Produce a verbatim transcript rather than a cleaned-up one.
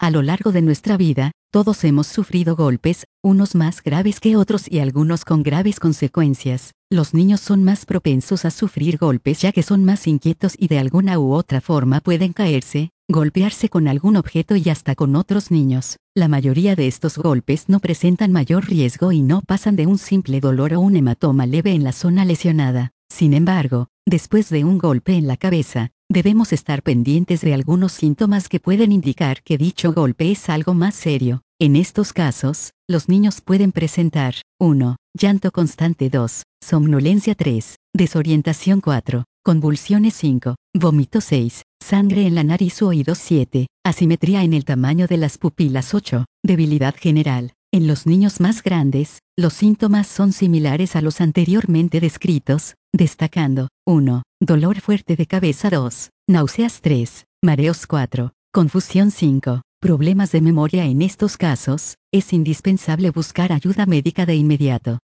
A lo largo de nuestra vida, todos hemos sufrido golpes, unos más graves que otros y algunos con graves consecuencias. Los niños son más propensos a sufrir golpes ya que son más inquietos y de alguna u otra forma pueden caerse, golpearse con algún objeto y hasta con otros niños. La mayoría de estos golpes no presentan mayor riesgo y no pasan de un simple dolor o un hematoma leve en la zona lesionada. Sin embargo, después de un golpe en la cabeza, debemos estar pendientes de algunos síntomas que pueden indicar que dicho golpe es algo más serio. En estos casos, los niños pueden presentar uno. Llanto constante dos. Somnolencia tres. Desorientación cuatro. Convulsiones cinco. Vómito seis. Sangre en la nariz o oídos siete. Asimetría en el tamaño de las pupilas ocho. Debilidad general. En los niños más grandes, los síntomas son similares a los anteriormente descritos, destacando uno. Dolor fuerte de cabeza dos. Náuseas tres. Mareos cuatro. Confusión cinco. Problemas de memoria. En estos casos, es indispensable buscar ayuda médica de inmediato.